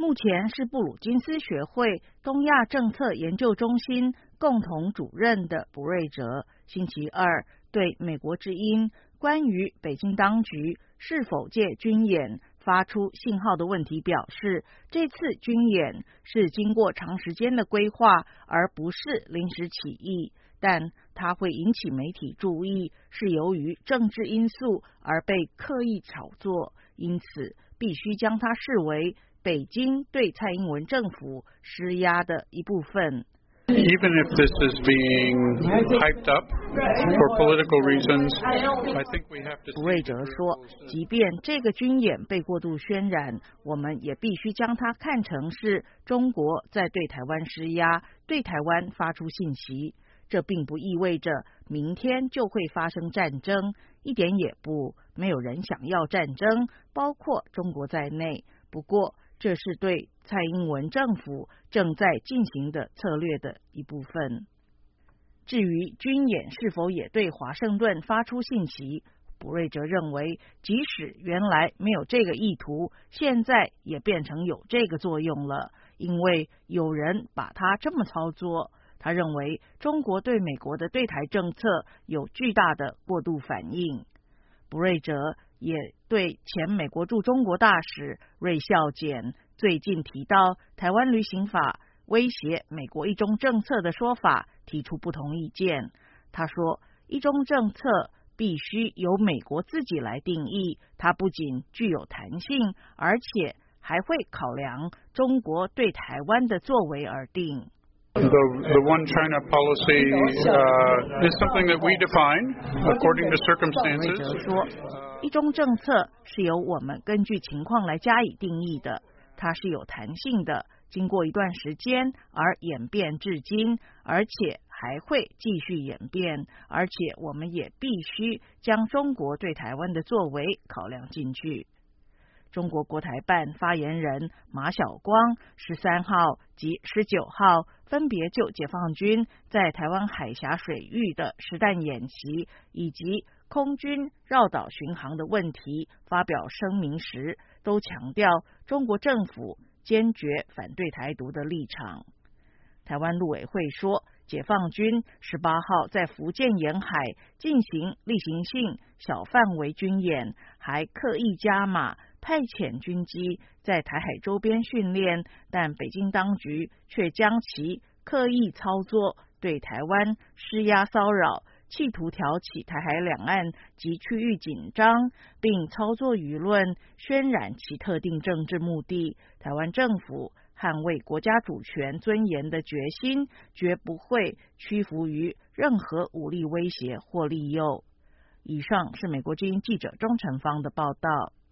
目前是布鲁金斯学会东亚政策研究中心共同主任的卜瑞哲，星期二对美国之音关于北京当局是否借军演发出信号的问题表示，这次军演是经过长时间的规划，而不是临时起意，但它会引起媒体注意，是由于政治因素而被刻意炒作，因此必须将它视为北京对蔡英文政府施压的一部分。 Even if this is being hyped up for political reasons, I think we have to see. 卜瑞哲说，即便这个军演被过度渲染，我们也必须将它看成是中国在对台湾施压，对台湾发出信息。这并不意味着明天就会发生战争，一点也不，没有人想要战争，包括中国在内。不过，这是对蔡英文政府正在进行的策略的一部分。至于军演是否也对华盛顿发出信息，卜瑞哲认为，即使原来没有这个意图，现在也变成有这个作用了，因为有人把它这么操作。他认为中国对美国的对台政策有巨大的过度反应。卜瑞哲也对前美国驻中国大使瑞孝俭最近提到台湾旅行法威胁美国一中政策的说法提出不同意见。他说，一中政策必须由美国自己来定义，它不仅具有弹性，而且还会考量中国对台湾的作为而定。 The one China policy is something that we define according to circumstances. 卜瑞哲说，一中政策是由我们根据情况来加以定义的，它是有弹性的，经过一段时间而演变至今，而且还会继续演变，而且我们也必须将中国对台湾的作为考量进去。中国国台办发言人马晓光13号及19号分别就解放军在台湾海峡水域的实弹演习以及空军绕岛巡航的问题发表声明时，都强调中国政府坚决反对台独的立场。台湾陆委会说，解放军18号在福建沿海进行例行性小范围军演，还刻意加码派遣军机在台海周边训练，但北京当局却将其刻意操作，对台湾施压骚扰，企图挑起台海两岸及区域紧张，并操作舆论，渲染其特定政治目的。台湾政府捍卫国家主权尊严的决心，绝不会屈服于任何武力威胁或利诱。以上是美国之音记者钟成芳的报道。